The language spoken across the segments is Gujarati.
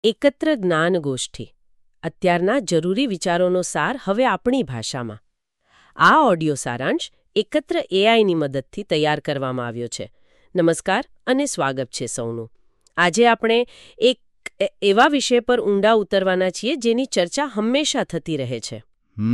એકત્ર જ્ઞાન ગોષ્ઠી અત્યારના જરૂરી વિચારોનો સાર હવે આપણી ભાષામાં. આ ઓડિયો સારાંશ એકત્ર એઆઈની મદદથી તૈયાર કરવામાં આવ્યો છે. નમસ્કાર અને સ્વાગત છે સૌનું. આજે આપણે એક એવા વિષય પર ઊંડા ઉતરવાના છીએ જેની ચર્ચા હંમેશા થતી રહે છે.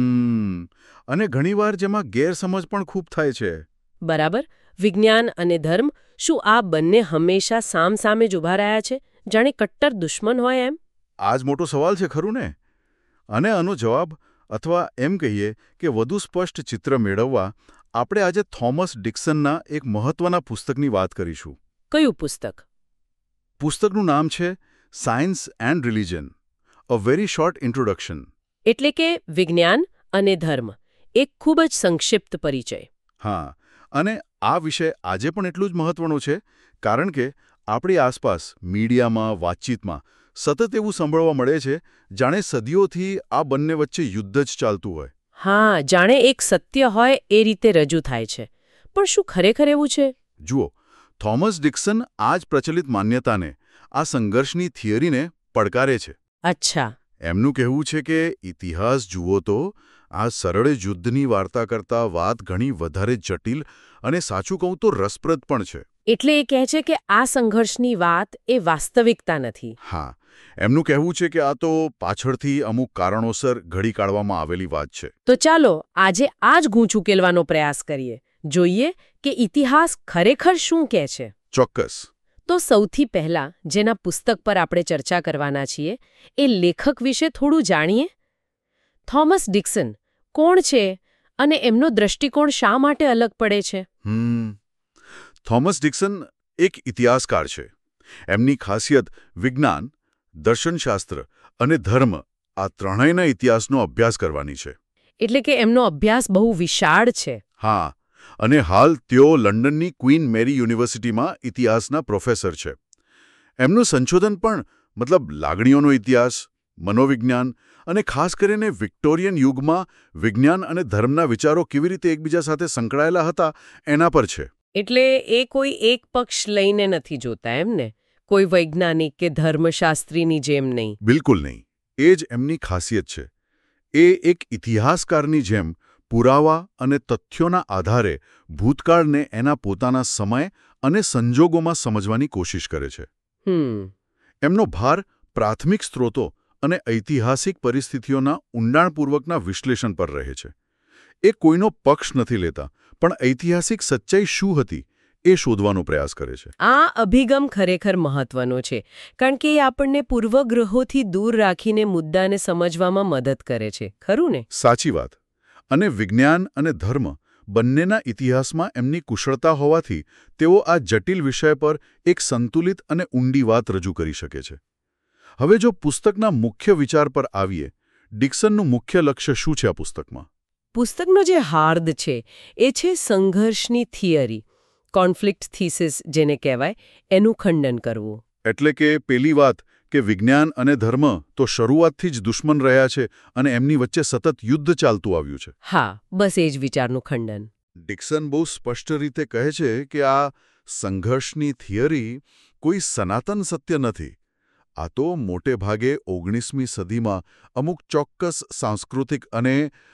અને ઘણીવાર જેમાં ગેરસમજ પણ ખૂબ થાય છે. બરાબર. વિજ્ઞાન અને ધર્મ, શું આ બંને હંમેશા સામસામે જ ઊભા રહ્યા છે, જાણે કટ્ટર દુશ્મન હોય એમ? આ જ મોટો સવાલ છે, ખરું ને? અને આનો જવાબ, અથવા એમ કહીએ કે વધુ સ્પષ્ટ ચિત્ર મેળવવા, આપણે આજે થોમસ ડિક્સનના એક મહત્વના પુસ્તકની વાત કરીશું. કયું પુસ્તક? પુસ્તકનું નામ છે science and religion, a very short introduction. એટલે કે વિજ્ઞાન અને ધર્મ, એક ખૂબ જ સંક્ષિપ્ત પરિચય. હા, અને આ વિષય આજે પણ એટલું જ મહત્વનો છે, કારણ કે આપણી આસપાસ મીડિયામાં, વાતચીતમાં સતત એવું સાંભળવા મળે છે જાણે સદીઓથી આ બંને વચ્ચે યુદ્ધ જ ચાલતું હોય. હા, જાણે એક સત્ય હોય એ રીતે રજૂ થાય છે. પણ શું ખરેખર એવું છે? જુઓ, થોમસ ડિક્સન આ જ પ્રચલિત માન્યતાને, આ સંઘર્ષની થિયરીને પડકારે છે. અચ્છા. એમનું કહેવું છે કે ઇતિહાસ જુઓ તો આ સરળ યુદ્ધની વાર્તા કરતાં વાત ઘણી વધારે જટિલ અને, સાચું કહું તો, રસપ્રદ પણ છે. એટલે એ કહે છે કે આ સંઘર્ષની વાત એ વાસ્તવિકતા નથી. હા, એમનું કહેવું છે કે આ તો પાછળથી અમુક કારણોસર ઘડી કાઢવામાં આવેલી વાત છે. તો ચાલો આજે આ જ ગૂંચ ઉકેલવાનો પ્રયાસ કરીએ. જોઈએ કે ઇતિહાસ ખરેખર શું કહે છે. ચોક્કસ. તો સૌથી પહેલા જેના પુસ્તક પર આપણે ચર્ચા કરવાના છીએ એ લેખક વિશે થોડું જાણીએ. થોમસ ડિક્સન કોણ છે અને એમનો દૃષ્ટિકોણ શા માટે અલગ પડે છે? થોમસ ડિક્સન એક ઇતિહાસકાર છે. એમની ખાસિયત વિજ્ઞાન, દર્શનશાસ્ત્ર અને ધર્મ, આ ત્રણેયના ઇતિહાસનો અભ્યાસ કરવાની છે. એટલે કે એમનો અભ્યાસ બહુ વિશાળ છે. હા, અને હાલ તેઓ લંડનની ક્વીન મેરી યુનિવર્સિટીમાં ઇતિહાસના પ્રોફેસર છે. એમનું સંશોધન પણ, મતલબ લાગણીઓનો ઇતિહાસ, મનોવિજ્ઞાન અને ખાસ કરીને વિક્ટોરિયન યુગમાં વિજ્ઞાન અને ધર્મના વિચારો કેવી રીતે એકબીજા સાથે સંકળાયેલા હતા એના પર છે. એટલે એ કોઈ એક પક્ષ લઈને નથી જોતા એમને? કોઈ વૈજ્ઞાનિક કે ધર્મશાસ્ત્રીની જેમ નહીં? બિલકુલ નહીં. એ જ એમની ખાસિયત છે. એ એક ઇતિહાસકારની જેમ પુરાવા અને તથ્યોના આધારે ભૂતકાળને એના પોતાના સમય અને સંજોગોમાં સમજવાની કોશિશ કરે છે. એમનો ભાર પ્રાથમિક સ્ત્રોતો અને ઐતિહાસિક પરિસ્થિતિઓના ઊંડાણપૂર્વકના વિશ્લેષણ પર રહે છે. એ કોઈનો પક્ષ નથી લેતા, પણ ઐતિહાસિક સચ્ચાઈ શું હતી એ શોધવાનો પ્રયાસ કરે છે. આ અભિગમ ખરેખર મહત્વનો છે, કારણ કે એ આપણને પૂર્વગ્રહોથી દૂર રાખીને મુદ્દાને સમજવામાં મદદ કરે છે. ખરું ને? સાચી વાત. અને વિજ્ઞાન અને ધર્મ બંનેના ઇતિહાસમાં એમની કુશળતા હોવાથી તેઓ આ જટિલ વિષય પર એક સંતુલિત અને ઊંડી વાત રજૂ કરી શકે છે. હવે જો પુસ્તકના મુખ્ય વિચાર પર આવીએ, ડિક્સનનું મુખ્ય લક્ષ્ય શું છે આ પુસ્તકમાં? પુસ્તકનો જે હાર્દ છે એ છે સંઘર્ષની થિયરી, કોન્ફ્લિક્ટ થીસિસ જેને કહેવાય, એનું ખંડન કરવું. એટલે કે પેલી વાત કે વિજ્ઞાન અને ધર્મ તો શરૂઆતથી જ દુશ્મન રહ્યા છે અને એમની વચ્ચે સતત યુદ્ધ ચાલતું આવ્યું છે. હા, બસ એ જ વિચારનું ખંડન. ડિક્સન બહુ સ્પષ્ટ રીતે કહે છે કે આ સંઘર્ષની થિયરી કોઈ સનાતન સત્ય નથી. આ તો મોટે ભાગે 19મી સદીમાં અમુક ચોક્કસ સાંસ્કૃતિક અને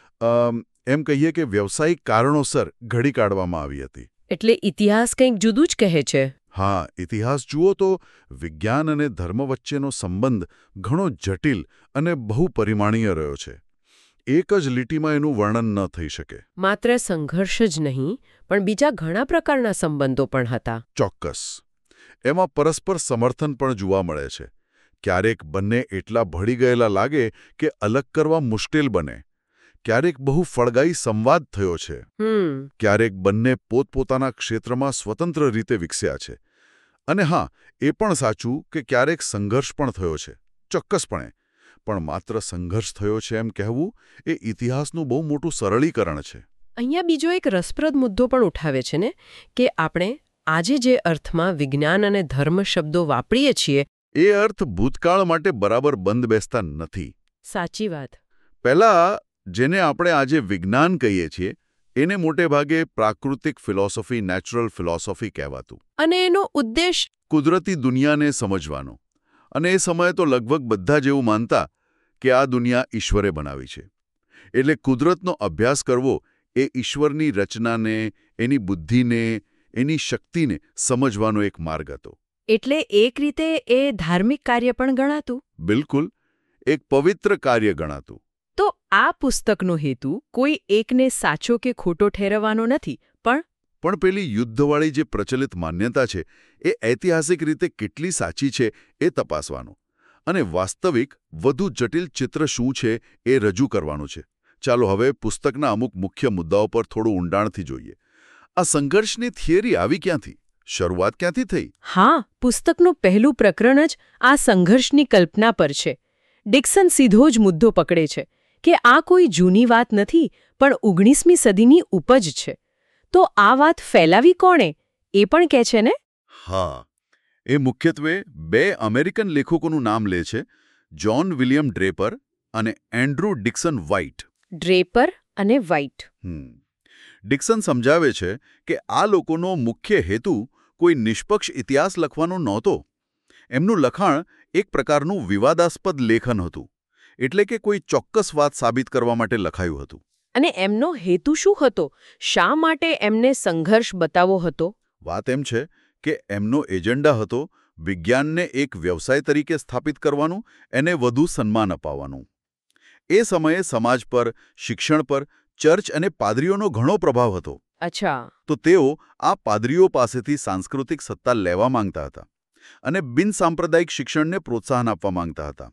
એમ કહીએ કે વ્યવસાયિક કારણોસર ઘડી કાઢવામાં આવી હતી. એટલે ઇતિહાસ કંઈક જુદું જ કહે છે. હા, ઇતિહાસ જુઓ તો વિજ્ઞાન અને ધર્મ વચ્ચેનો સંબંધ ઘણો જટિલ અને બહુપરિમાણીય રહ્યો છે. એક જ લીટીમાં એનું વર્ણન ન થઈ શકે. માત્ર સંઘર્ષ જ નહીં, પણ બીજા ઘણા પ્રકારના સંબંધો પણ હતા. ચોક્કસ. એમાં પરસ્પર સમર્થન પણ જોવા મળે છે. ક્યારેક બંને એટલા ભળી ગયેલા લાગે કે અલગ કરવા મુશ્કેલ બને. ક્યારેક બહુ ફળદાયી સંવાદ થયો છે. ક્યારેક બંને પોતપોતાના ક્ષેત્રમાં સ્વતંત્ર રીતે વિકસ્યા છે. અને હા, એ પણ સાચું કે ક્યારેક સંઘર્ષ પણ થયો છે. ચોક્કસપણે. પણ માત્ર સંઘર્ષ થયો છે એમ કહેવું એ ઇતિહાસનું બહુ મોટું સરળીકરણ છે. અહીંયા બીજો એક રસપ્રદ મુદ્દો પણ ઉઠાવે છે ને, કે આપણે આજે જે અર્થમાં વિજ્ઞાન અને ધર્મ શબ્દો વાપરીએ છીએ એ અર્થ ભૂતકાળ માટે બરાબર બંધ બેસતા નથી. સાચી વાત. પહેલા જેને આપણે આજે વિજ્ઞાન કહીએ છીએ એને મોટે ભાગે પ્રાકૃતિક ફિલોસોફી, નેચરલ ફિલોસોફી કહેવાતું. અને એનો ઉદ્દેશ કુદરતી દુનિયાને સમજવાનો અને એ સમયે તો લગભગ બધા જ એવું માનતા કે આ દુનિયા ઈશ્વરે બનાવી છે. એટલે કુદરતનો અભ્યાસ કરવો એ ઈશ્વરની રચનાને, એની બુદ્ધિને, એની શક્તિને સમજવાનો એક માર્ગ હતો. એટલે એક રીતે એ ધાર્મિક કાર્ય પણ ગણાતું. બિલકુલ, એક પવિત્ર કાર્ય ગણાતું. તો આ પુસ્તકનો હેતુ કોઈ એકને સાચો કે ખોટો ઠેરવવાનો નથી, પણ પેલી યુદ્ધવાળી જે પ્રચલિત માન્યતા છે એ ઐતિહાસિક રીતે કેટલી સાચી છે એ તપાસવાનું અને વાસ્તવિક વધુ જટિલ ચિત્ર શું છે એ રજૂ કરવાનું છે. ચાલો હવે પુસ્તકના અમુક મુખ્ય મુદ્દાઓ પર થોડું ઊંડાણથી જોઈએ. આ સંઘર્ષની થિયરી આવી ક્યાંથી? શરૂઆત ક્યાંથી થઈ? હા, પુસ્તકનું પહેલું પ્રકરણ જ આ સંઘર્ષની કલ્પના પર છે. ડિક્સન સીધો જ મુદ્દો પકડે છે કે આ કોઈ જૂની વાત નથી, પણ 19મી સદીની ઉપજ છે. તો આ વાત ફેલાવી કોણે એ પણ કહે છે ને? હા, એ મુખ્યત્વે બે અમેરિકન લેખકોનું નામ લે છે, જ્હોન વિલિયમ ડ્રેપર અને એન્ડ્રુ ડિક્સન વ્હાઇટ. ડ્રેપર અને વ્હાઇટ. ડિક્સન સમજાવે છે કે આ લોકોનો મુખ્ય હેતુ કોઈ નિષ્પક્ષ ઇતિહાસ લખવાનો નહોતો. એમનું લખાણ એક પ્રકારનું વિવાદાસ્પદ લેખન હતું, એટલે કે કોઈ ચોક્કસ વાત સાબિત કરવા માટે લખાયું હતું. અને એમનો હેતુ શું હતો? શા માટે એમને સંઘર્ષ બતાવવો હતો? વાત એમ છે કે એમનો એજન્ડા હતો વિજ્ઞાનને એક વ્યવસાય તરીકે સ્થાપિત કરવાનું, એને વધુ સન્માન અપાવવાનું. એ સમયે સમાજ પર, શિક્ષણ પર, ચર્ચ અને પાદરીઓનો ઘણો પ્રભાવ હતો. અચ્છા. તો તેઓ આ પાદરીઓ પાસેથી સાંસ્કૃતિક સત્તા લેવા માંગતા હતા અને બિનસાંપ્રદાયિક શિક્ષણને પ્રોત્સાહન આપવા માંગતા હતા.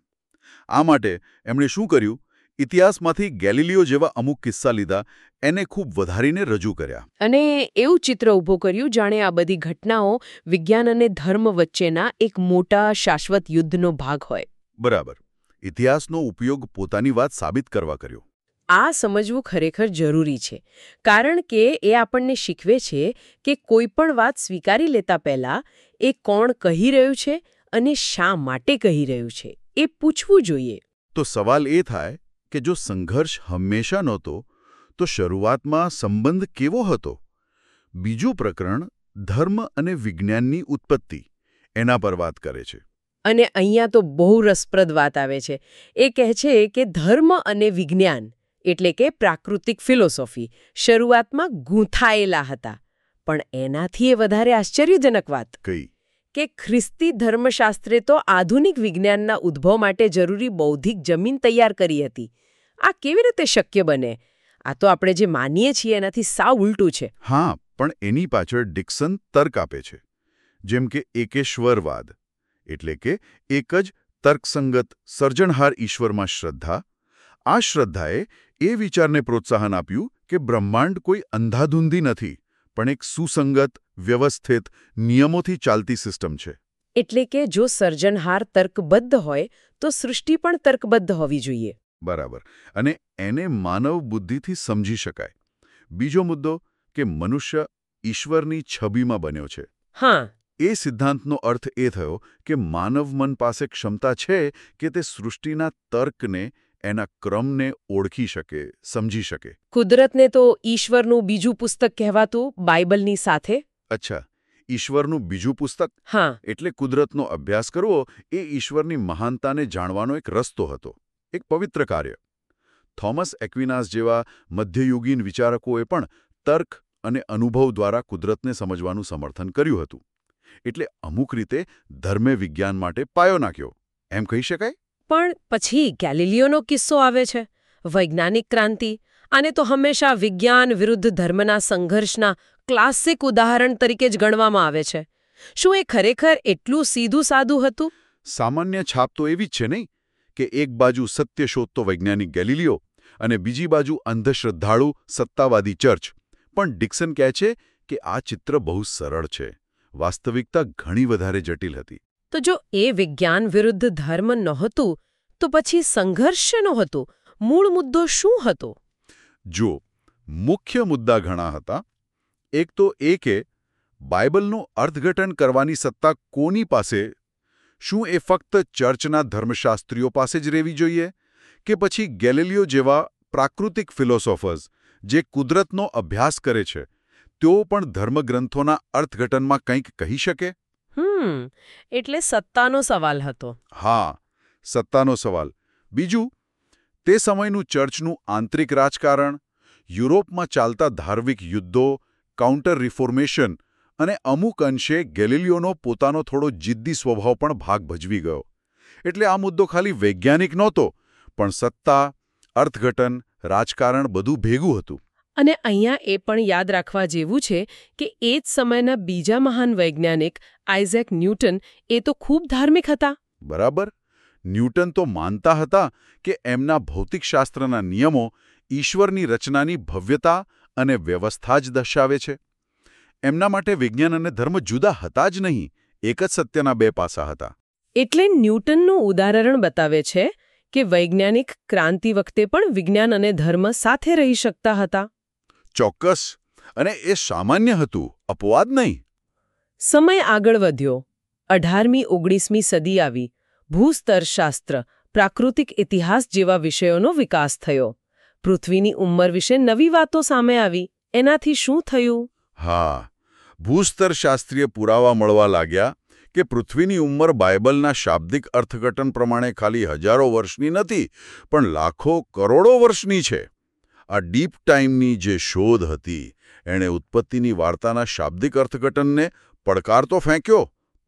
આ માટે એમણે શું કર્યું? ઇતિહાસમાંથી ગેલિલિયો જેવા અમુક કિસ્સા લીધા, એને ખૂબ વધારીને રજૂ કર્યા. અને એવું ચિત્ર ઊભું કર્યું જાણે આ બધી ઘટનાઓ વિજ્ઞાન અને ધર્મ વચ્ચેના એક મોટા શાશ્વત યુદ્ધનો ભાગ હોય. બરાબર. ઇતિહાસનો ઉપયોગ પોતાની વાત સાબિત કરવા કર્યો. આ સમજવું ખરેખર જરૂરી છે, કારણ કે એ આપણને શીખવે છે કે કોઈ પણ વાત સ્વીકારી લેતા પહેલા એ કોણ કહી રહ્યું છે અને શા માટે કહી રહ્યું છે એ પૂછવું જોઈએ. તો સવાલ એ થાય કે જો સંઘર્ષ હંમેશા નહોતો, તો શરૂઆતમાં સંબંધ કેવો હતો? બીજું પ્રકરણ ધર્મ અને વિજ્ઞાનની ઉત્પત્તિ, એના પર વાત કરે છે. અને અહીંયા તો બહુ રસપ્રદ વાત આવે છે. એ કહે છે કે ધર્મ અને વિજ્ઞાન એટલે કે પ્રાકૃતિક ફિલોસોફી શરૂઆતમાં ગૂંથાયેલા હતા, પણ એનાથી એ વધારે આશ્ચર્યજનક વાત કઈ? કે ખ્રિસ્તી ધર્મશાસ્ત્રે તો આધુનિક વિજ્ઞાનના ઉદ્ભવ માટે જરૂરી બૌદ્ધિક જમીન તૈયાર કરી હતી. આ કેવી રીતે શક્ય બને? આ તો આપણે જે માનીએ છીએ એનાથી સાવ ઉલટું છે. હા, પણ એની પાછળ ડિક્સન તર્ક આપે છે, જેમ કે એકેશ્વરવાદ, એટલે કે એક જ તર્કસંગત સર્જનહાર ઈશ્વરમાં શ્રદ્ધા. આ શ્રદ્ધાએ એ વિચારને પ્રોત્સાહન આપ્યું કે બ્રહ્માંડ કોઈ અંધાધૂંધી નથી, પણ એક સુસંગત, વ્યવસ્થિત, નિયમોથી ચાલતી સિસ્ટમ છે. એટલે કે જો સર્જનહાર તર્કબદ્ધ હોય તો સૃષ્ટિ પણ તર્કબદ્ધ હોવી જોઈએ. બરાબર. અને એને માનવ બુદ્ધિથી સમજી શકાય. બીજો મુદ્દો કે મનુષ્ય ઈશ્વરની છબીમાં બન્યો છે. હા. એ સિદ્ધાંતનો અર્થ એ થયો કે માનવ મન પાસે ક્ષમતા છે કે તે સૃષ્ટિના તર્કને, એના ક્રમને ઓળખી શકે, સમજી શકે. કુદરતને તો ઈશ્વરનું બીજું પુસ્તક કહેવાતું બાઇબલની સાથે. અચ્છા, ઈશ્વરનું બીજું પુસ્તક? હા. એટલે કુદરતનો અભ્યાસ કરવો એ ઈશ્વરની મહાનતાને જાણવાનો એક રસ્તો હતો, એક પવિત્ર કાર્ય. થોમસ એક્વિનાસ જેવા મધ્યયુગીન વિચારકોએ પણ તર્ક અને અનુભવ દ્વારા કુદરતને સમજવાનું સમર્થન કર્યું હતું. એટલે અમુક રીતે ધર્મે વિજ્ઞાન માટે પાયો નાખ્યો, એમ કહી શકાય. પણ પછી ગેલિલિયોનો કિસ્સો આવે છે, વૈજ્ઞાનિક ક્રાંતિ. આને તો હંમેશા વિજ્ઞાન વિરુદ્ધ ધર્મના સંઘર્ષના ક્લાસિક ઉદાહરણ તરીકે જ ગણવામાં આવે છે. શું એ ખરેખર એટલું સીધું સાદું હતું? સામાન્ય છાપ તો એવી જ છે નહીં કે એક બાજુ સત્ય શોધતો વૈજ્ઞાનિક ગેલિલિયો અને બીજી બાજુ અંધશ્રદ્ધાળુ સત્તાવાદી ચર્ચ. પણ ડિક્સન કહે છે કે આ ચિત્ર બહુ સરળ છે, વાસ્તવિકતા ઘણી વધારે જટિલ હતી. તો જો એ વિજ્ઞાન વિરુદ્ધ ધર્મ નહોતું, તો પછી સંઘર્ષ શેનો હતો? મૂળ મુદ્દો શું હતો? જો મુખ્ય મુદ્દા ઘણા હતા. એક તો એ કે બાઇબલનું અર્થઘટન કરવાની સત્તા કોની પાસે? શું એ ફક્ત ચર્ચના ધર્મશાસ્ત્રીઓ પાસે જ રહેવી જોઈએ, કે પછી ગેલિલિયો જેવા પ્રાકૃતિક ફિલોસોફર્સ જે કુદરતનો અભ્યાસ કરે છે, તેઓ પણ ધર્મગ્રંથોના અર્થઘટનમાં કંઈક કહી શકે? એટલે સત્તાનો સવાલ હતો. હા, સત્તાનો સવાલ. બીજું, તે સમયનું ચર્ચનું આંતરિક રાજકારણ, યુરોપમાં ચાલતા ધાર્મિક યુદ્ધો, કાઉન્ટર રિફોર્મેશન અને અમુક અંશે ગેલિલિયોનો પોતાનો થોડો જિદ્દી સ્વભાવ પણ ભાગ ભજવી ગયો. એટલે આ મુદ્દો ખાલી વૈજ્ઞાનિક નહોતો, પણ સત્તા, અર્થઘટન, રાજકારણ બધું ભેગું હતું. અને અહીંયા એ પણ યાદ રાખવા જેવું છે કે એ જ સમયના બીજા મહાન વૈજ્ઞાનિક આઇઝેક ન્યૂટન એ તો ખૂબ ધાર્મિક હતા. બરાબર. ન્યૂટન તો માનતા હતા કે એમના ભૌતિકશાસ્ત્રના નિયમો ઈશ્વરની રચનાની ભવ્યતા અને વ્યવસ્થા જ દર્શાવે છે. એમના માટે વિજ્ઞાન અને ધર્મ જુદા હતા જ નહીં, એક જ સત્યના બે પાસા હતા. એટલે ન્યૂટનનું ઉદાહરણ બતાવે છે કે વૈજ્ઞાનિક ક્રાંતિ વખતે પણ વિજ્ઞાન અને ધર્મ સાથે રહી શકતા હતા. ચોક્કસ. અને એ સામાન્ય હતું, અપવાદ નહીં. સમય આગળ વધ્યો. 18મી 19મી સદી આવી. ભૂસ્તરશાસ્ત્ર, પ્રાકૃતિક ઇતિહાસ જેવા વિષયોનો વિકાસ થયો. પૃથ્વીની ઉંમર વિશે નવી વાતો સામે આવી. એનાથી શું થયું? હા, ભૂસ્તરશાસ્ત્રીય પુરાવા મળવા લાગ્યા કે પૃથ્વીની ઉંમર બાઇબલના શાબ્દિક અર્થઘટન પ્રમાણે ખાલી હજારો વર્ષની નથી, પણ લાખો કરોડો વર્ષની છે. આ ડીપ ટાઈમની જે શોધ હતી એણે ઉત્પત્તિની વાર્તાના શાબ્દિક અર્થઘટનને પડકાર તો ફેંક્યો,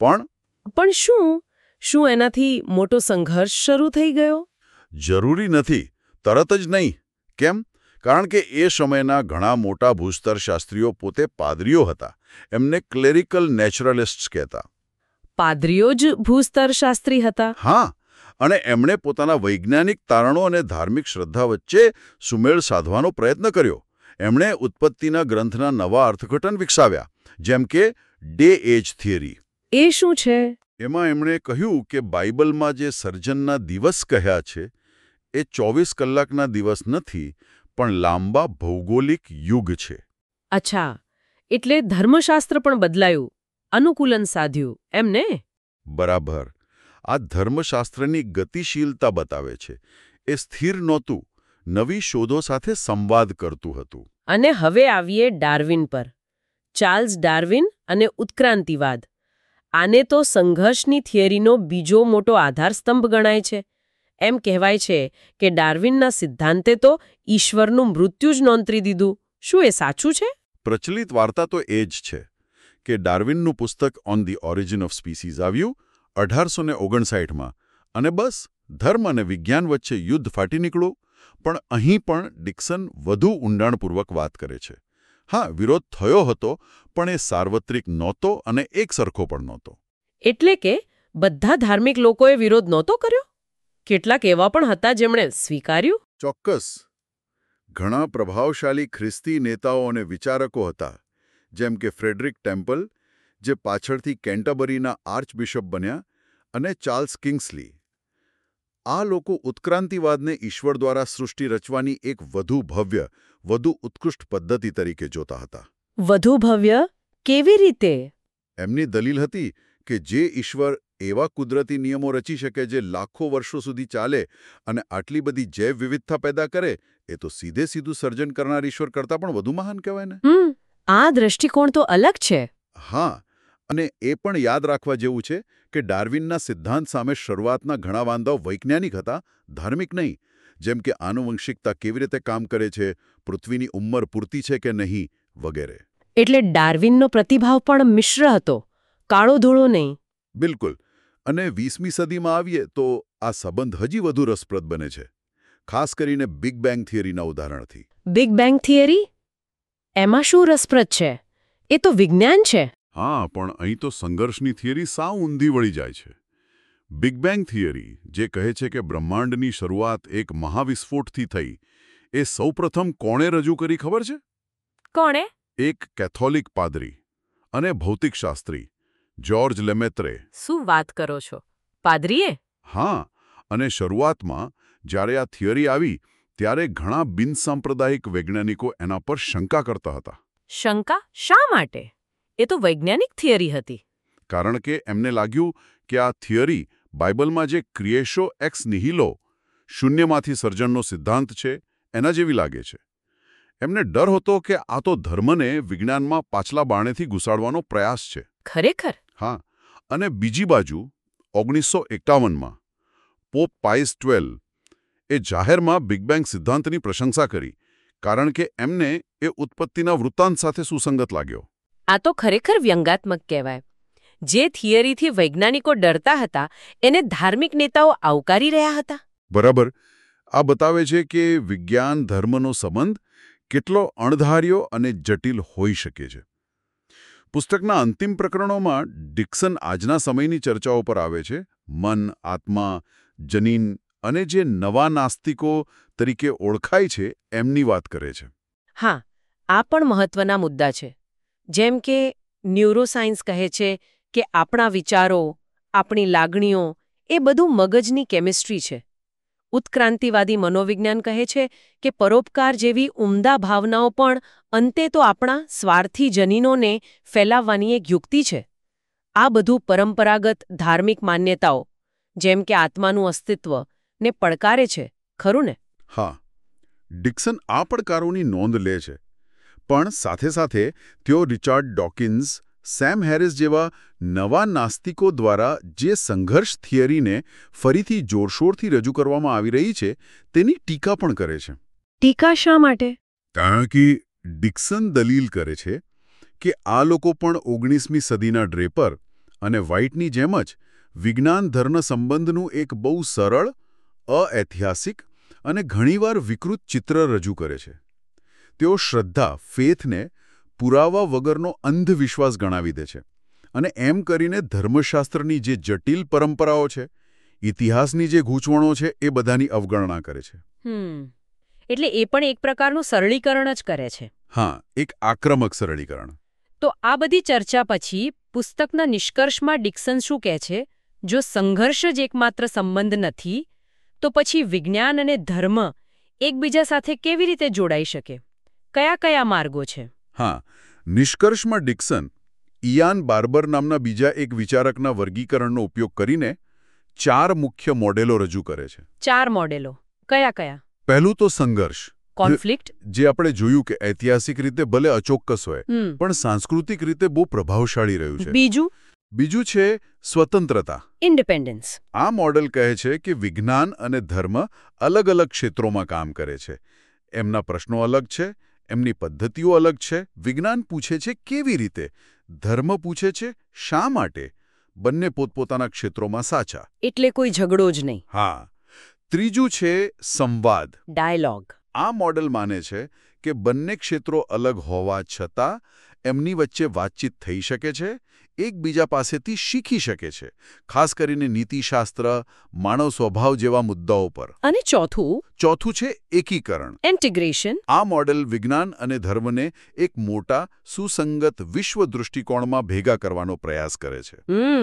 પણ શું એનાથી મોટો સંઘર્ષ શરૂ થઈ ગયો? જરૂરી નથી, તરત જ નહીં. કેમ? કારણ કે એ સમયના ઘણા મોટા ભૂસ્તરશાસ્ત્રીઓ પોતે પાદરીઓ હતા. એમને ક્લેરિકલ નેચરલિસ્ટ્સ કહેતા. પાદરીઓ જ ભૂસ્તરશાસ્ત્રી હતા? હા, અને એમણે પોતાના વૈજ્ઞાનિક તારણો અને ધાર્મિક શ્રદ્ધા વચ્ચે સુમેળ સાધવાનો પ્રયત્ન કર્યો. એમણે ઉત્પત્તિના ગ્રંથના નવા અર્થઘટન વિકસાવ્યા, જેમ કે ડે એજ થિયરી. એ શું છે? એમાં એમણે કહ્યું કે બાઇબલમાં જે સર્જનના દિવસ કહ્યા છે એ 24 કલાકના દિવસ નથી, પણ લાંબા ભૌગોલિક યુગ છે. અચ્છા, એટલે ધર્મશાસ્ત્ર પણ બદલાયું, અનુકૂલન સાધ્યું, એમને? બરાબર. આ ધર્મશાસ્ત્રની ગતિશીલતા બતાવે છે. એ સ્થિર નહોતું, નવી શોધો સાથે સંવાદ કરતું હતું. અને હવે આવીએ ડાર્વિન પર. ચાર્લ્સ ડાર્વિન અને ઉત્ક્રાંતિવાદ. આને તો સંઘર્ષની થિયરીનો બીજો મોટો આધારસ્તંભ ગણાય છે. એમ કહેવાય છે કે ડાર્વિનના સિદ્ધાંતે તો ઈશ્વરનું મૃત્યુ જ નોંધી દીધું. શું એ સાચું છે? પ્રચલિત વાર્તા તો એ જ છે કે ડાર્વિનનું પુસ્તક on the origin of species આવ્યું 1859માં, અને બસ ધર્મ અને વિજ્ઞાન વચ્ચે યુદ્ધ ફાટી નીકળ્યું. પણ અહીં પણ ડિક્સન વધુ ઊંડાણપૂર્વક વાત કરે છે. હા, વિરોધ થયો હતો, પણ એ સાર્વત્રિક નહોતો અને એક સરખો પણ નહોતો. એટલે કે બધા ધાર્મિક લોકોએ વિરોધ નહોતો કર્યો? કેટલાક એવા પણ હતા જેમણે સ્વીકાર્યું? ચોક્કસ. ઘણા પ્રભાવશાળી ખ્રિસ્તી નેતાઓ અને વિચારકો હતા, જેમ કે ફ્રેડરિક ટેમ્પલ, જે પાછળથી કેન્ટરબરીના આર્ચબિશપ બન્યા, અને ચાર્લ્સ કિંગ્સલી. આ લોકો ઉત્ક્રાંતિવાદને ઈશ્વર દ્વારા સૃષ્ટિ રચવાની એક વધુ ભવ્ય, વધુ ઉત્કૃષ્ટ પદ્ધતિ તરીકે જોતા હતા. વધુ ભવ્ય? કેવી રીતે? એમની દલીલ હતી કે જે ઈશ્વર એવા કુદરતી નિયમો રચી શકે જે લાખો વર્ષો સુધી ચાલે અને આટલી બધી જૈવ વિવિધતા પેદા કરે, એ તો સીધું સર્જન કરનાર ઈશ્વર કરતાં પણ વધુ મહાન કહેવાય ને. આ દ્રષ્ટિકોણ તો અલગ છે. હા, અને એ પણ યાદ રાખવા જેવું છે કે ડાર્વિનના સિદ્ધાંત સામે શરૂઆતના ઘણા વાંધાઓ વૈજ્ઞાનિક હતા, ધાર્મિક નહીં. જેમ કે આનુવંશિકતા કેવી રીતે કામ કરે છે, પૃથ્વીની ઉંમર પૂરતી છે કે નહીં, વગેરે. એટલે ડાર્વિનનો પ્રતિભાવ પણ મિશ્ર હતો, કાળો ધોળો નહીં. બિલકુલ. અને 20મી સદીમાં આવીએ તો આ સંબંધ હજી વધુ રસપ્રદ બને છે, ખાસ કરીને બિગ બેંગ થિયરીના ઉદાહરણથી. Big bang theory? એમાં શું રસપ્રદ છે? એ તો વિજ્ઞાન છે. હા, પણ અહીં તો સંઘર્ષની થિયરી સાવ ઊંધી વળી જાય છે. બિગ બેંગ થિયરી, જે કહે છે કે બ્રહ્માંડની શરૂઆત એક મહાવિસ્ફોટથી થઈ, એ સૌપ્રથમ કોણે રજૂ કરી ખબર છે? કોણે? એક કેથોલિક પાદરી અને ભૌતિકશાસ્ત્રી જ્યોર્જ લેમેત્રે. શું વાત કરો છો? પાદરીએ? હા, અને શરૂઆતમાં જ્યારે આ થિયરી આવી ત્યારે ઘણા બિનસાંપ્રદાયિક વૈજ્ઞાનિકો એના પર શંકા કરતા હતા. શંકા? શા માટે? એ તો વૈજ્ઞાનિક થિયરી હતી. કારણ કે એમને લાગ્યું કે આ થિયરી બાઇબલમાં જે ક્રિએશો એક્સ નિહિલો, શૂન્યમાંથી સર્જનનો સિદ્ધાંત છે, એના જેવી લાગે છે. એમને ડર હતો કે આ તો ધર્મને વિજ્ઞાનમાં પાછલા બાણેથી ઘુસાડવાનો પ્રયાસ છે. ખરેખર? હા, અને બીજી બાજુ 1951માં પોપ પાયસ XII એ જાહેરમાં બિગ બેંગ સિદ્ધાંતની પ્રશંસા કરી, કારણ કે એમને એ ઉત્પત્તિના વૃત્તાંત સાથે સુસંગત લાગ્યો. આ તો ખરેખર વ્યંગાત્મક કહેવાય. જે થિયરીથી વૈજ્ઞાનિકો ડરતા હતા એને ધાર્મિક નેતાઓ આવકારી રહ્યા હતા. બરાબર. આ બતાવે છે કે વિજ્ઞાન ધર્મનો સંબંધ કેટલો અણધાર્યો અને જટિલ હોઈ શકે છે. પુસ્તકના અંતિમ પ્રકરણોમાં ડિક્સન આજના સમયની ચર્ચાઓ પર આવે છે. મન, આત્મા, જનીન અને જે નવા નાસ્તિકો તરીકે ઓળખાય છે એમની વાત કરે છે. હા, આ પણ મહત્વના મુદ્દા છે. જેમ કે ન્યુરોસાયન્સ કહે છે કે આપણા વિચારો, આપણી લાગણીઓ એ બધું મગજની કેમિસ્ટ્રી છે. ઉત્ક્રાંતિવાદી મનોવિજ્ઞાન કહે છે કે પરોપકાર જેવી ઉમદા ભાવનાઓ પણ અંતે તો આપણા સ્વાર્થી જનીનોને ફેલાવવાની એક યુક્તિ છે. આ બધું પરંપરાગત ધાર્મિક માન્યતાઓ જેમ કે આત્માનું અસ્તિત્વ ને પડકારે છે, ખરું ને? હા, ડિક્સન આ પડકારોની નોંધ લે છે, પણ સાથે સાથે તેઓ રિચાર્ડ ડોકિન્સ, સેમ હેરિસ જેવા નવા નાસ્તિકો દ્વારા જે સંઘર્ષ થિયરીને ફરીથી જોરશોરથી રજૂ કરવામાં આવી રહી છે તેની ટીકા પણ કરે છે. ટીકા શા માટે? કારણ કે ડિક્સન દલીલ કરે છે કે આ લોકો પણ 19મી સદીના ડ્રેપર અને વ્હાઇટની જેમ જ વિજ્ઞાન-ધર્મ સંબંધનું એક બહુ સરળ, અઐતિહાસિક અને ઘણીવાર વિકૃત ચિત્ર રજૂ કરે છે. તેઓ શ્રદ્ધા, ફેથને પુરાવા વગરનો અંધવિશ્વાસ ગણાવી દે છે અને એમ કરીને ધર્મશાસ્ત્રની જે જટિલ પરંપરાઓ છે, ઇતિહાસની જે ગૂંચવણો છે એ બધાની અવગણના કરે છે. એટલે એ પણ એક પ્રકારનું સરળીકરણ જ કરે છે. હા, એક આક્રમક સરળીકરણ. તો આ બધી ચર્ચા પછી પુસ્તકના નિષ્કર્ષમાં ડિક્સન શું કહે છે? જો સંઘર્ષ જ એકમાત્ર સંબંધ નથી, તો પછી વિજ્ઞાન અને ધર્મ એકબીજા સાથે કેવી રીતે જોડાઈ શકે? કયા કયા માર્ગો છે? હા, નિષ્કર્ષમાં ડિક્સન ઇયાન બાર્બર નામના બીજા એક વિચારકના વર્ગીકરણનો ઉપયોગ કરીને 4 મુખ્ય મોડેલો રજૂ કરે છે. 4 મોડેલો કયા કયા? પહેલું તો સંઘર્ષ, કોન્ફ્લિક્ટ, જે આપણે જોયું કે ઐતિહાસિક રીતે ભલે અચોક્કસ હોય પણ સાંસ્કૃતિક રીતે બહુ પ્રભાવશાળી રહ્યું છે. બીજું છે સ્વતંત્રતા, ઇન્ડિપેન્ડન્સ. આ મોડેલ કહે છે કે વિજ્ઞાન અને ધર્મ અલગ અલગ ક્ષેત્રોમાં કામ કરે છે. એમના પ્રશ્નો અલગ છે, એમની પદ્ધતિઓ અલગ છે. વિજ્ઞાન પૂછે છે કેવી રીતે, ધર્મ પૂછે છે શા માટે. બંને પોતપોતાના ક્ષેત્રોમાં સાચા. એટલે કોઈ ઝઘડો જ નહીં. હા. ત્રીજું છે સંવાદ, ડાયલોગ. આ મોડેલ માને છે કે બંને ક્ષેત્રો અલગ હોવા છતાં એમની વચ્ચે વાતચીત થઈ શકે છે, એકબીજા પાસેથી શીખી શકે છે, ખાસ કરીને નીતિશાસ્ત્ર, માનવ સ્વભાવ જેવા મુદ્દાઓ પર. અને ચોથું છે એકીકરણ, ઇન્ટિગ્રેશન. આ મોડેલ વિજ્ઞાન અને ધર્મને એક મોટા, સુસંગત વિશ્વ દૃષ્ટિકોણમાં ભેગા કરવાનો પ્રયાસ કરે છે.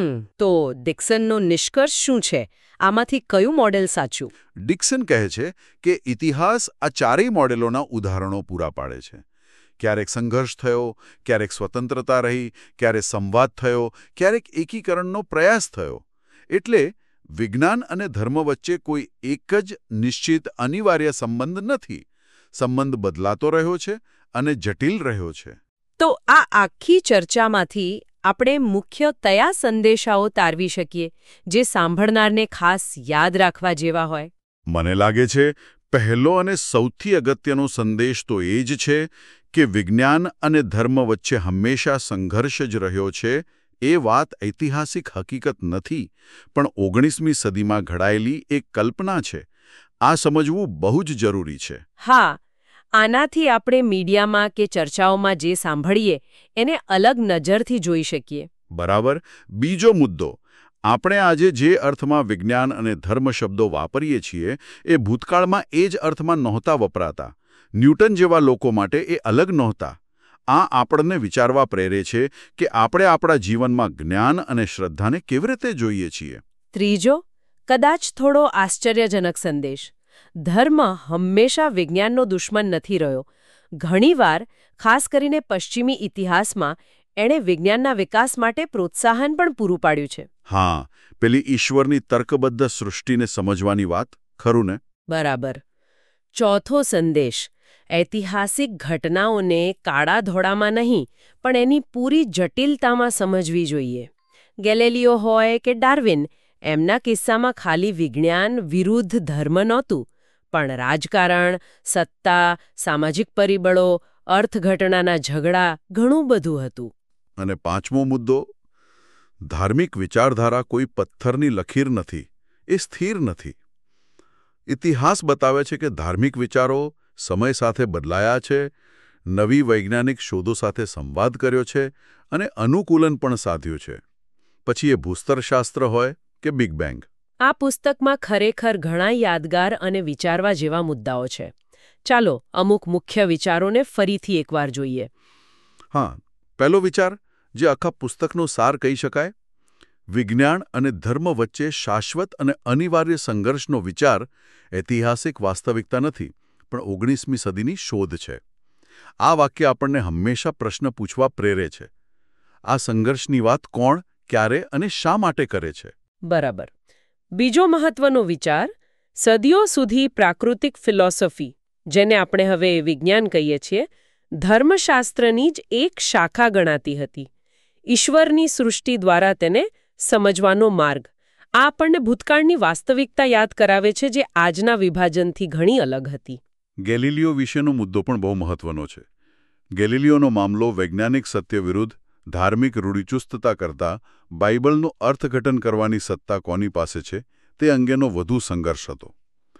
તો ડિક્સનનો નિષ્કર્ષ શું છે? આમાંથી કયું મોડેલ સાચું? ડિક્સન કહે છે કે ઇતિહાસ આ ચારેય મોડેલોના ઉદાહરણો પૂરા પાડે છે. ક્યારેક સંઘર્ષ થયો, ક્યારેક સ્વતંત્રતા રહી, ક્યારેક સંવાદ થયો, ક્યારેક એકીકરણનો પ્રયાસ થયો. એટલે વિજ્ઞાન અને ધર્મ વચ્ચે કોઈ એક જ નિશ્ચિત અનિવાર્ય સંબંધ નથી. સંબંધ બદલાતો રહ્યો છે અને જટિલ રહ્યો છે. તો આ આખી ચર્ચામાંથી આપણે મુખ્ય કયા સંદેશાઓ તારવી શકીએ જે સાંભળનારને ખાસ યાદ રાખવા જેવા હોય? મને લાગે છે પહેલો અને સૌથી અગત્યનો સંદેશ તો એ જ છે કે વિજ્ઞાન અને ધર્મ વચ્ચે હંમેશા સંઘર્ષ જ રહ્યો છે. એ વાત ઐતિહાસિક હકીકત નથી, પણ 19મી સદીમાં ઘડાયેલી એક કલ્પના છે. આ સમજવું બહુ જ જરૂરી છે. હા, આનાથી આપણે મીડિયામાં કે ચર્ચાઓમાં જે સાંભળીએ એને અલગ નજરથી જોઈ શકીએ. બરાબર. બીજો મુદ્દો, આપણે આજે જે અર્થમાં વિજ્ઞાન અને ધર્મ શબ્દો વાપરીએ છીએ એ ભૂતકાળમાં એ જ અર્થમાં નહોતા વપરાતા. ન્યૂટન જેવા લોકો માટે એ અલગ નહોતા. આ આપણને વિચારવા પ્રેરે છે કે આપણે આપણા જીવનમાં જ્ઞાન અને શ્રદ્ધાને કેવી રીતે જોઈએ છીએ. ત્રીજો, કદાચ થોડો આશ્ચર્યજનક સંદેશ. ધર્મ હંમેશા વિજ્ઞાનનો દુશ્મન નથી રહ્યો. ઘણીવાર, ખાસ કરીને પશ્ચિમી ઇતિહાસમાં, એણે વિજ્ઞાનના વિકાસ માટે પ્રોત્સાહન પણ પૂરું પાડ્યું છે. હા, પેલી ઈશ્વરની તર્કબદ્ધ સૃષ્ટિને સમજવાની વાત, ખરું ને? બરાબર. ચોથો સંદેશ, ઐતિહાસિક ઘટનાઓને કાળા ધોળામાં નહીં પણ એની પૂરી જટિલતામાં સમજવી જોઈએ. ગેલેલિયો હોય કે ડાર્વિન, એમના કિસ્સામાં ખાલી વિજ્ઞાન વિરુદ્ધ ધર્મ નહોતું, પણ રાજકારણ, સત્તા, સામાજિક પરિબળો, અર્થઘટનાના ઝઘડા ઘણું બધું હતું. અને પાંચમો મુદ્દો, ધાર્મિક વિચારધારા કોઈ પથ્થરની લકીર નથી, એ સ્થિર નથી. ઇતિહાસ બતાવે છે કે ધાર્મિક વિચારો સમય સાથે બદલાયા છે, નવી વૈજ્ઞાનિક શોધો સાથે સંવાદ કર્યો છે અને અનુકૂલન પણ સાધ્યું છે. પછી એ ભૂસ્તરશાસ્ત્ર હોય કે બિગ બેંગ. આ પુસ્તકમાં ખરેખર ઘણા યાદગાર અને વિચારવા જેવા મુદ્દાઓ છે. ચાલો અમુક મુખ્ય વિચારોને ફરીથી એકવાર જોઈએ. હા, પહેલો વિચાર, જે આખા પુસ્તકનો સાર કહી શકાય, વિજ્ઞાન અને ધર્મ વચ્ચે શાશ્વત અને અનિવાર્ય સંઘર્ષનો વિચાર ઐતિહાસિક વાસ્તવિકતા નથી, પણ 19મી સદીની શોધ છે. આ વાક્ય આપણને હંમેશા પ્રશ્ન પૂછવા પ્રેરે છે. આ સંઘર્ષની વાત કોણ, ક્યારે અને શા માટે કરે છે? બરાબર. બીજો મહત્વનો વિચાર, સદીઓ સુધી પ્રાકૃતિક ફિલોસોફી, જેને આપણે હવે વિજ્ઞાન કહીએ છીએ, ધર્મશાસ્ત્રની જ એક શાખા ગણાતી હતી. ઈશ્વરની સૃષ્ટિ દ્વારા તેને સમજવાનો માર્ગ. આ આપણને ભૂતકાળની વાસ્તવિકતા યાદ કરાવે છે, જે આજના વિભાજનથી ઘણી અલગ હતી. ગેલિલિયો વિશેનો મુદ્દો પણ બહુ મહત્વનો છે. ગેલિલિયોનો મામલો વૈજ્ઞાનિક સત્ય વિરુદ્ધ ધાર્મિક રૂઢિચુસ્તતા કરતાં બાઇબલનું અર્થઘટન કરવાની સત્તા કોની પાસે છે તે અંગેનો વધુ સંઘર્ષ હતો.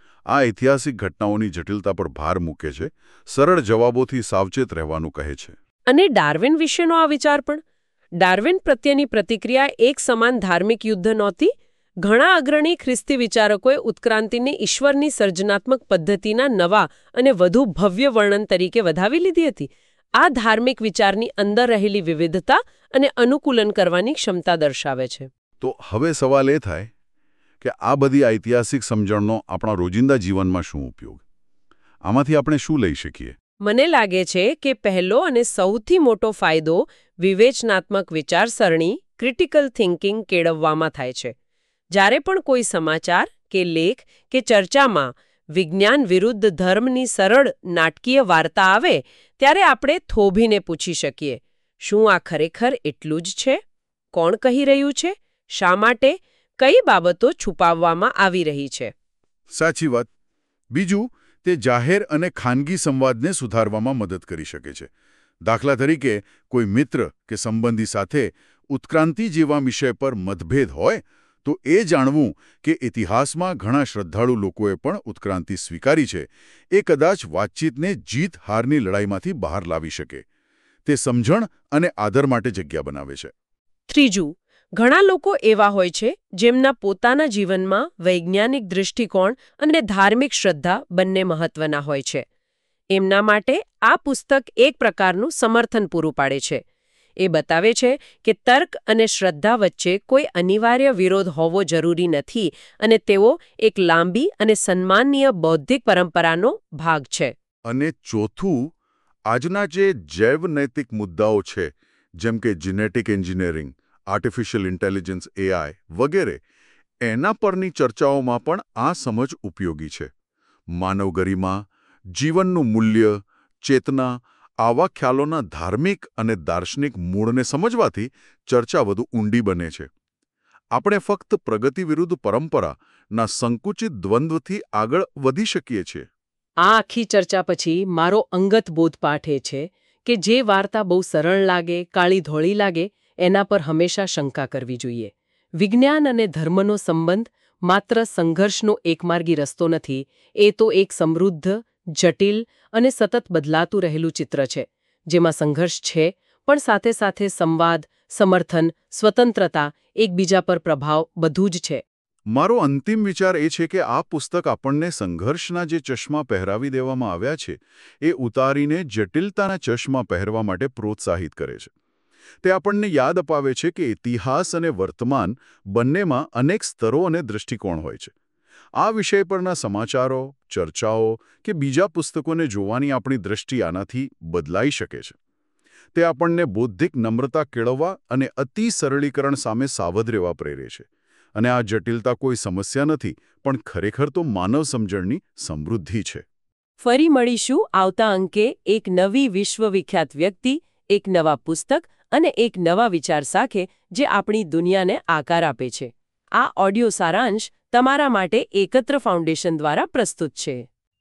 આ ઐતિહાસિક ઘટનાઓની જટિલતા પર ભાર મૂકે છે, સરળ જવાબોથી સાવચેત રહેવાનું કહે છે. અને ડાર્વિન વિશેનો આ વિચાર પણ. ડાર્વિન પ્રત્યેની પ્રતિક્રિયા એક સમાન ધાર્મિક યુદ્ધ નહોતી. ઘણા અગ્રણી ખ્રિસ્તી વિચારકોએ ઉત્ક્રાંતિને ઈશ્વરની સર્જનાત્મક પદ્ધતિના નવા અને વધુ ભવ્ય વર્ણન તરીકે વધાવી લીધી હતી. આ ધાર્મિક વિચારની અંદર રહેલી વિવિધતા અને અનુકૂલન કરવાની ક્ષમતા દર્શાવે છે. તો હવે સવાલ એ થાય કે આ બધી ઐતિહાસિક સમજણનો આપણા રોજિંદા જીવનમાં શું ઉપયોગ? આમાંથી આપણે શું લઈ શકીએ? મને લાગે છે કે પહેલો અને સૌથી મોટો ફાયદો વિવેચનાત્મક વિચારસરણી, ક્રિટિકલ થિંકિંગ કેળવવામાં થાય છે. જ્યારે પણ કોઈ સમાચાર કે લેખ કે ચર્ચામાં વિજ્ઞાન વિરુદ્ધ ધર્મની સરળ નાટકીય વાર્તા આવે, ત્યારે આપણે થોભીને પૂછી શકીએ, શું આ ખરેખર એટલું જ છે? કોણ કહી રહ્યું છે? શા માટે? કઈ બાબતો છુપાવવામાં આવી રહી છે? સાચી વાત. બીજું, તે જાહેર અને ખાનગી સંવાદને સુધારવામાં મદદ કરી શકે છે. દાખલા તરીકે, કોઈ મિત્ર કે સંબંધી સાથે ઉત્ક્રાંતિ જેવા વિષય પર મતભેદ હોય, તો એ જાણવું કે ઇતિહાસમાં ઘણા શ્રદ્ધાળુ લોકોએ પણ ઉત્ક્રાંતિ સ્વીકારી છે, એ કદાચ વાતચીતને જીત-હારની લડાઈમાંથી બહાર લાવી શકે. તે સમજણ અને આદર માટે જગ્યા બનાવે છે. ત્રીજું, ઘણા લોકો એવા હોય છે જેમના પોતાના જીવનમાં વૈજ્ઞાનિક દૃષ્ટિકોણ અને ધાર્મિક શ્રદ્ધા બંને મહત્વના હોય છે. એમના માટે આ પુસ્તક એક પ્રકારનું સમર્થન પૂરું પાડે છે. એ બતાવે છે કે તર્ક અને શ્રદ્ધા વચ્ચે કોઈ અનિવાર્ય વિરોધ હોવો જરૂરી નથી અને તેઓ એક લાંબી અને સન્માનનીય બૌદ્ધિક પરંપરાનો ભાગ છે. અને ચોથું, આજના જે જૈવ નૈતિક મુદ્દાઓ છે, જેમ કે genetic engineering, artificial intelligence AI વગેરે, એના પરની ચર્ચાઓમાં પણ આ સમજ ઉપયોગી છે. માનવ ગરિમા, જીવનનું મૂલ્ય, ચેતના, આવા ખ્યાલોના ધાર્મિક અને દાર્શનિક મૂળને સમજવાથી ચર્ચા વધુ ઊંડી બને છે. આપણે ફક્ત પ્રગતિ વિરુદ્ધ પરંપરાના સંકુચિત દ્વંદ્વથી આગળ વધી શકીએ છીએ. આ આખી ચર્ચા પછી મારો અંગત બોધપાઠ એ છે કે જે વાર્તા બહુ સરળ લાગે, કાળી ધોળી લાગે, એના પર હંમેશા શંકા કરવી જોઈએ. વિજ્ઞાન અને ધર્મનો સંબંધ માત્ર સંઘર્ષનો એકમાર્ગી રસ્તો નથી, એ તો એક સમૃદ્ધ, જટિલ અને સતત બદલાતું રહેલું ચિત્ર છે, જેમાં સંઘર્ષ છે, પણ સાથે સાથે સંવાદ, સમર્થન, સ્વતંત્રતા, એકબીજા પર પ્રભાવ બધું જ છે. મારો અંતિમ વિચાર એ છે કે આ પુસ્તક આપણને સંઘર્ષના જે ચશ્મા પહેરાવી દેવામાં આવ્યા છે, એ ઉતારીને જટિલતાના ચશ્મા પહેરવા માટે પ્રોત્સાહિત કરે છે. તે આપણને યાદ અપાવે છે કે ઇતિહાસ અને વર્તમાન બંનેમાં અનેક સ્તરો અને દૃષ્ટિકોણ હોય છે. આ વિષય પરના સમાચારો, ચર્ચાઓ કે બીજા પુસ્તકોને જોવાની આપણી દૃષ્ટિ આનાથી બદલાઈ શકે છે. તે આપણને બૌદ્ધિક નમ્રતા કેળવવા અને અતિ સરળીકરણ સામે સાવધ રહેવા પ્રેરે છે. અને આ જટિલતા કોઈ સમસ્યા નથી, પણ ખરેખર તો માનવ સમજણની સમૃદ્ધિ છે. ફરી મળીશું આવતા અંકે એક નવી વિશ્વવિખ્યાત વ્યક્તિ, એક નવા પુસ્તક અને એક નવા વિચાર સાથે જે આપણી દુનિયાને આકાર આપે છે. આ ઓડિયો સારાંશ તમારા માટે એકત્ર ફાઉન્ડેશન દ્વારા પ્રસ્તુત છે.